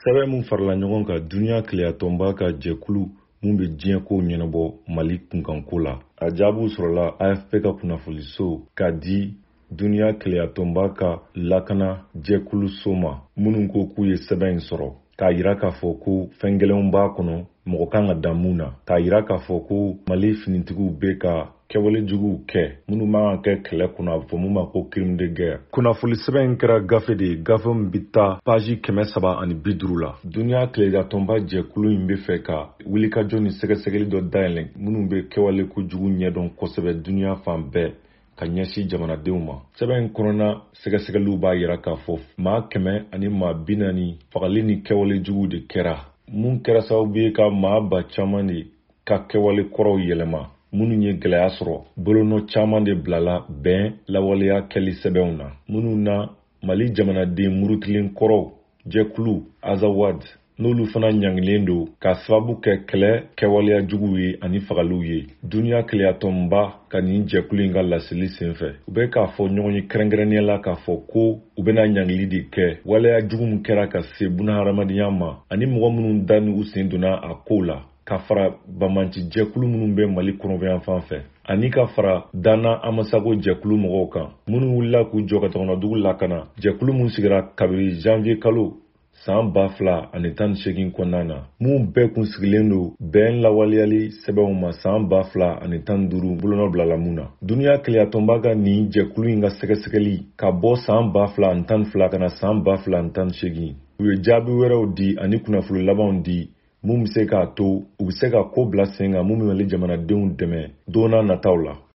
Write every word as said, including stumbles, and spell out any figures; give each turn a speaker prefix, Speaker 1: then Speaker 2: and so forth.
Speaker 1: Sɛbɛn mun farala ɲɔgɔn kan duniya tileyatɔnba ka jɛkulu mun bɛ diɲɛ ko ɲɛnabɔ Mali kunkanko la. A jaabiw sɔrɔla A F P ka kunnafoniso k'a di duniya tileyatɔnba ka lakana jɛkulu so ma minnu ko k'u ye sɛbɛn in sɔrɔ k'a yira k'a fɔ ko fɛn gɛlɛnw b'a kɔnɔ mɔgɔ kan ka dan mun na, k'a yira k'a fɔ ko Mali finitigiw bɛ ka kɛwale juguw kɛ minnu man ka kɛ kɛlɛ kɔnɔ a bɛ fɔ mun ma ko crime de guerre. Kunnafoni sɛbɛn in kɛra gafe de ye, gafe min bɛ taa paji kɛmɛ saba ani bi duuru la. Duniya tileyatɔnba jɛkulu in bɛ fɛ ka wulikajɔ ni sɛgɛsɛgɛli dɔ dayɛlɛn minnu bɛ kɛwale kojugu ɲɛdɔn kosɛbɛ duniya fan bɛɛ ka ɲɛsin jamanadenw ma. Sɛbɛn in kɔnɔna sɛgɛsɛgɛliw b'a yira k'a fɔ maa kɛmɛ ani maa bi naani fagali ni kɛwale juguw de kɛra. Mun kɛra sababu ye ka maa ba caman de ka kɛwale kɔrɔw yɛlɛma minnu ye gɛlɛya sɔrɔ. Bolonɔ caman de bilala bɛn lawaleya kɛli sɛbɛnw na minnu na Mali jamanaden murutilen kɔrɔw jɛkulu Azawad n'olu fana ɲangilen don ka sababu kɛ kɛlɛ kɛwaleya juguw ye ani fagaliw ye. Duniya tileyatɔnba ka nin jɛkulu in ka laseli senfɛ u bɛ k'a fɔ ɲɔgɔn ye kɛrɛnkɛrɛnnenya la k'a fɔ ko u bɛna ɲangili de kɛ waleya jugu min kɛra ka se bunahadamadenya ma ani mɔgɔ minnu dani u sen donna a kow la ka fara bamanci jɛkulu minnu bɛ Mali kɔnɔfɛyan fan fɛ ani ka fara Dana Amasago jɛkulu mɔgɔw kan minnu wulila k'u jɔ ka jamanadugu lakana. Jɛkulu min sigira kabini janvier kalo san ba fila ani tan ni seegin kɔnɔna na mun bɛɛ kun sigilen don bɛn lawaleyali sɛbɛnw ma san ba fila ani tan ni duuru bolonɔ bilala mun na. Duniya tileyatɔnba ka nin jɛkulu in ka sɛgɛsɛgɛli ka bɔ san ba fila ani tan ni fila ka na san ba fila ani tan ni seegin u ye jaabi wɛrɛw di ani kunnafoni labanw di mun bɛ se k'a to u bɛ se ka ko bila sen kan mun bɛ Mali jamanadenw dɛmɛ don n'a nataw la.